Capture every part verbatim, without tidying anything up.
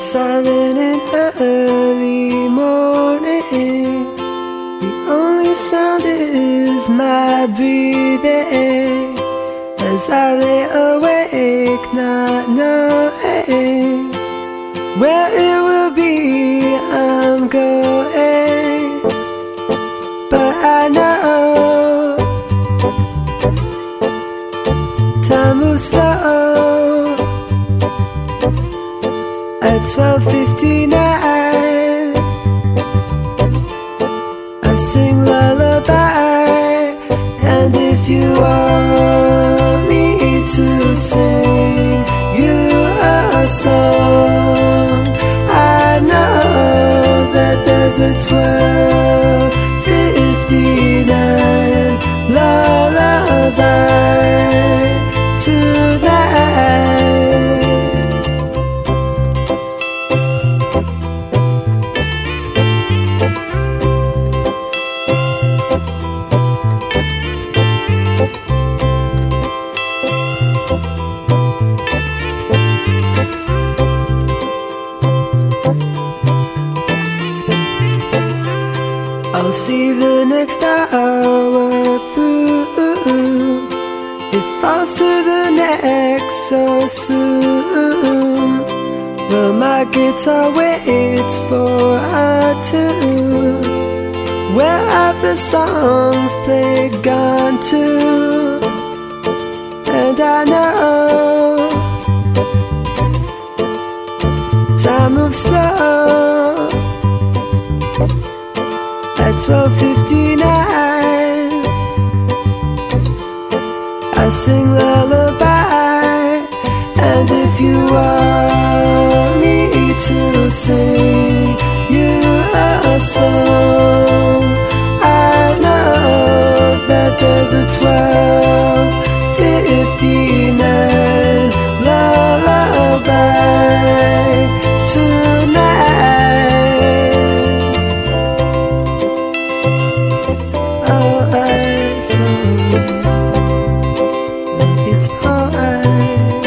silent in early morning. The only sound is my breathing as I lay awake, not knowing where it will be I'm going. But I know time moves slow. At twelve fifty-nine I sing lullaby. And if you want me to sing you a song, I know that there's a twelve fifty-nine lullaby tonight. I'll see the next hour through. It falls to the next so soon. Well, my guitar waits for a tune. Where have the songs played gone to? And I know time moves slow. At twelve fifty-nine I sing lullaby. And if you want me to sing you a song, I know that there's a twelve fifty-nine lullaby tonight. It's alright.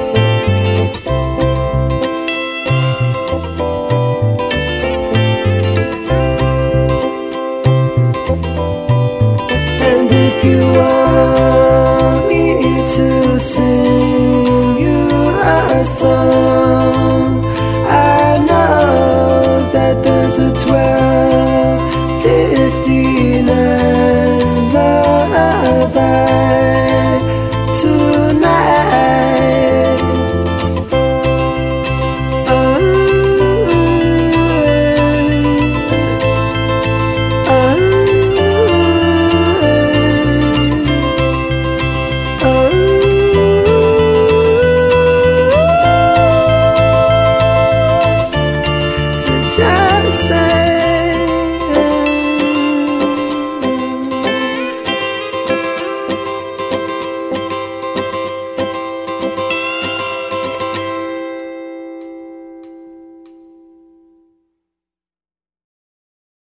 And if you want me to sing you a song, I know that there's a twelve fifty-nine lullaby to